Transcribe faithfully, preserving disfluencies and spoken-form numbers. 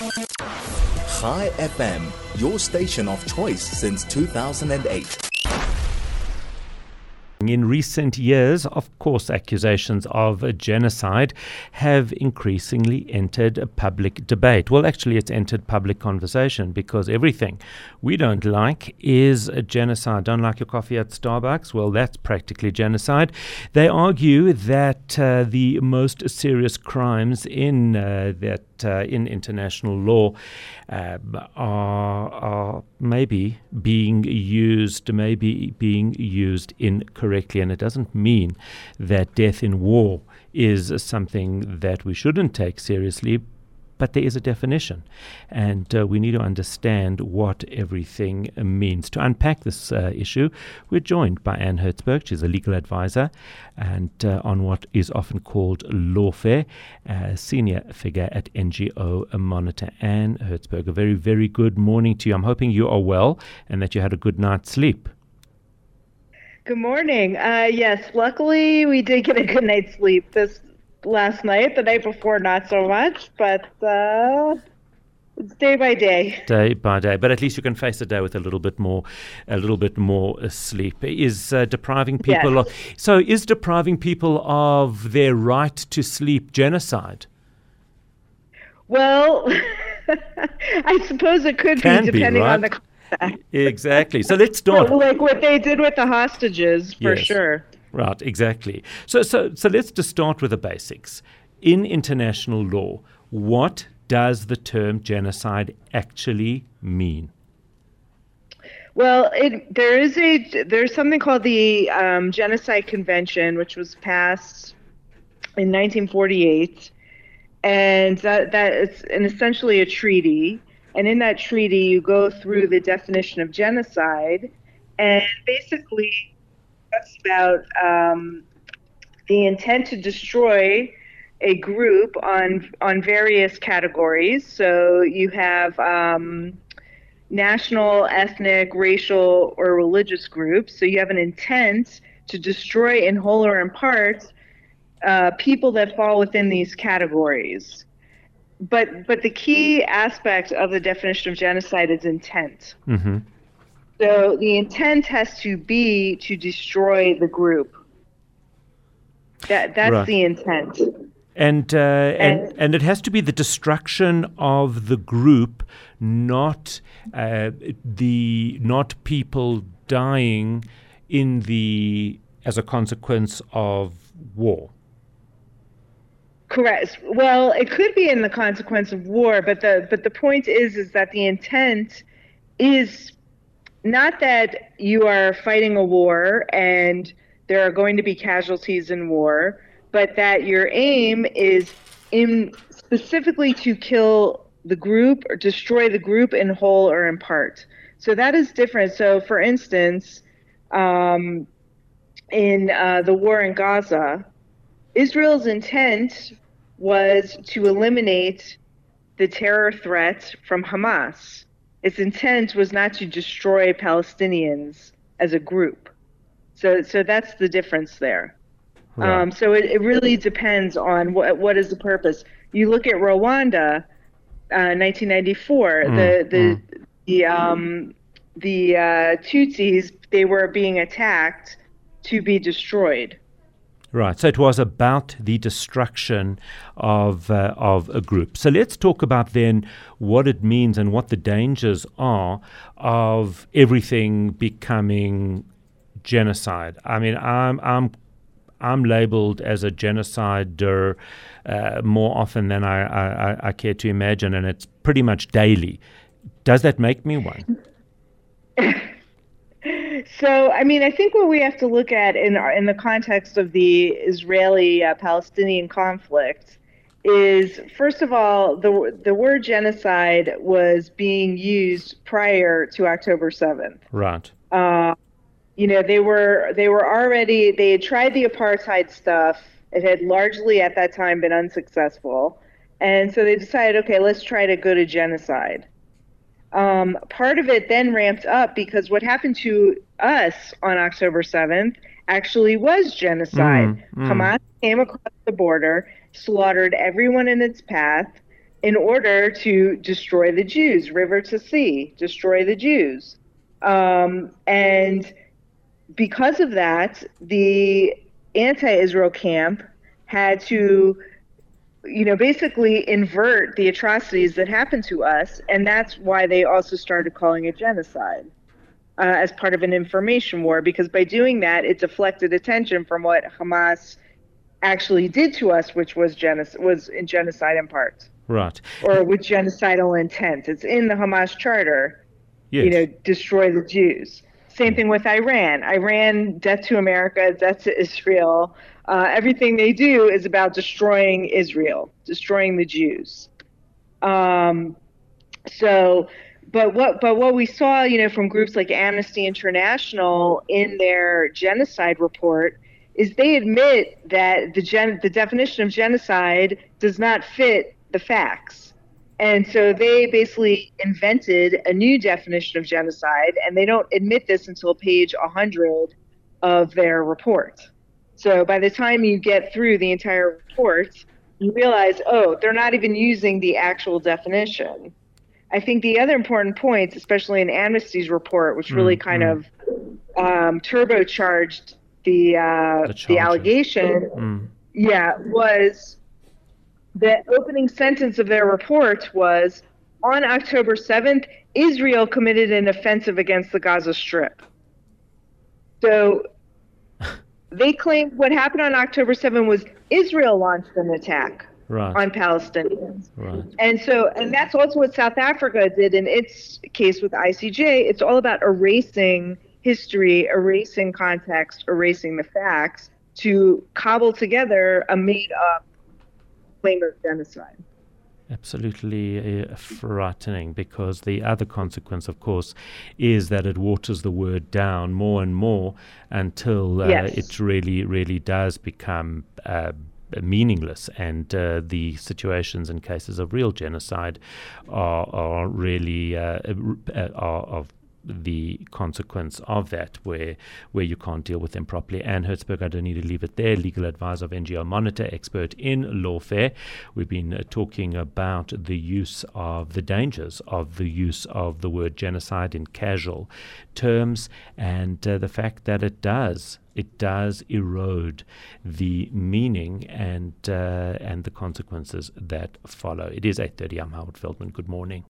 Chai F M, your station of choice since two thousand eight. In recent years, of course, accusations of genocide have increasingly entered public debate. Well, actually, it's entered public conversation because everything we don't like is a genocide. Don't like your coffee at Starbucks? Well, that's practically genocide. They argue that uh, the most serious crimes in uh, that uh, in international law uh, are, are maybe being used, maybe being used incorrectly. And it doesn't mean that death in war is something that we shouldn't take seriously, but there is a definition, and uh, we need to understand what everything means. To unpack this uh, issue, we're joined by Anne Hertzberg. She's a legal advisor and uh, on what is often called lawfare, a senior figure at N G O Monitor. Anne Hertzberg, a very, very good morning to you. I'm hoping you are well and that you had a good night's sleep. Good morning. Uh, yes, luckily we did get a good night's sleep this last night. The night before, not so much, but uh, it's day by day. Day by day, but at least you can face the day with a little bit more, a little bit more uh, sleep. Is uh, depriving people? Yes. Of, so, is depriving people of their right to sleep genocide? Well, I suppose it could Can be, depending be, right? on the context. Exactly. So let's start. Like what they did with the hostages, for Yes. sure. Right, exactly. So, so, so let's just start with the basics. In international law, what does the term genocide actually mean? Well, it, there is a there's something called the um, Genocide Convention, which was passed in nineteen forty-eight, and that that is an, essentially a treaty. And in that treaty, you go through the definition of genocide, and basically talks about um, the intent to destroy a group on on various categories. So you have um, national, ethnic, racial, or religious groups. So you have an intent to destroy in whole or in part uh, people that fall within these categories. But but the key aspect of the definition of genocide is intent. Mm-hmm. So the intent has to be to destroy the group. That that's Right. the intent. And, uh, and And- and it has to be the destruction of the group, not uh, the not people dying in the as a consequence of war. Correct. Well, it could be in the consequence of war, but the but the point is is that the intent is not that you are fighting a war and there are going to be casualties in war, but that your aim is in specifically to kill the group or destroy the group in whole or in part. So that is different. So, for instance, um, in uh, the war in Gaza, Israel's intent was to eliminate the terror threat from Hamas. Its intent was not to destroy Palestinians as a group. So, so that's the difference there. Right. Um, so it, it really depends on what what is the purpose. You look at Rwanda, uh, nineteen ninety-four. Mm, the the mm. the um, the uh, Tutsis, they were being attacked to be destroyed. Right. So it was about the destruction of uh, of a group. So let's talk about then what it means and what the dangers are of everything becoming genocide. I mean, I'm I'm I'm labeled as a genocider uh, more often than I, I, I care to imagine, and it's pretty much daily. Does that make me one? So, I mean, I think what we have to look at in our, in the context of the Israeli-Palestinian conflict is, first of all, the the word genocide was being used prior to October seventh. Right. Uh, you know, they were they were already they had tried the apartheid stuff. It had largely at that time been unsuccessful, and so they decided, okay, let's try to go to genocide. Um, part of it then ramped up because what happened to us on October seventh actually was genocide. Mm, mm. Hamas came across the border, slaughtered everyone in its path, in order to destroy the Jews, river to sea, destroy the Jews. Um, and because of that, the anti-Israel camp had to, you know, basically invert the atrocities that happened to us, and that's why they also started calling it genocide uh, as part of an information war, because by doing that, it deflected attention from what Hamas actually did to us, which was genocide, was in genocide in part. Right. Or with genocidal intent. It's in the Hamas charter, yes. you know, destroy the Jews. Same thing with Iran. Iran, death to America, death to Israel. Uh, everything they do is about destroying Israel, destroying the Jews. Um, so, but what, but what we saw, you know, from groups like Amnesty International in their genocide report is they admit that the gen, the definition of genocide does not fit the facts. And so they basically invented a new definition of genocide, and they don't admit this until page one hundred of their report. So by the time you get through the entire report, you realize, oh, they're not even using the actual definition. I think the other important points, especially in Amnesty's report, which really mm, kind mm. of um, turbocharged the uh, the, the allegation, mm. yeah, was the opening sentence of their report was, on October seventh, Israel committed an offensive against the Gaza Strip. So they claimed what happened on October seventh was Israel launched an attack right. on Palestinians. Right. And so, and that's also what South Africa did in its case with I C J. It's all about erasing history, erasing context, erasing the facts to cobble together a made-up claim of genocide. Absolutely uh, frightening, because the other consequence, of course, is that it waters the word down more and more until uh, yes. it really, really does become uh, meaningless, and uh, the situations and cases of real genocide are, are really uh, uh, are of the consequence of that, where where you can't deal with them properly. Anne Hertzberg, I don't need to leave it there, legal advisor of N G O Monitor, expert in lawfare. We've been uh, talking about the use of the dangers of the use of the word genocide in casual terms, and uh, the fact that it does it does erode the meaning and uh, and the consequences that follow. It is eight thirty. I'm Howard Feldman. Good morning.